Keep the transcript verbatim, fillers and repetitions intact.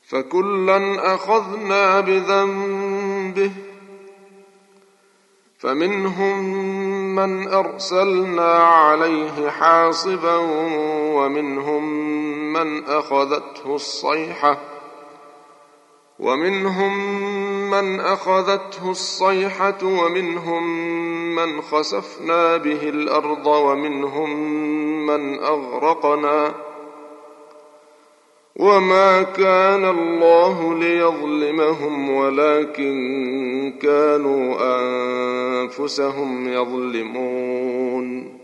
فكلا أخذنا بذنبه فمنهم من أرسلنا عليه حاصبا ومنهم من أخذته الصيحة ومنهم من أخذته الصيحة ومنهم من خسفنا به الأرض ومنهم من أغرقنا وما كان الله ليظلمهم ولكن كانوا أنفسهم يظلمون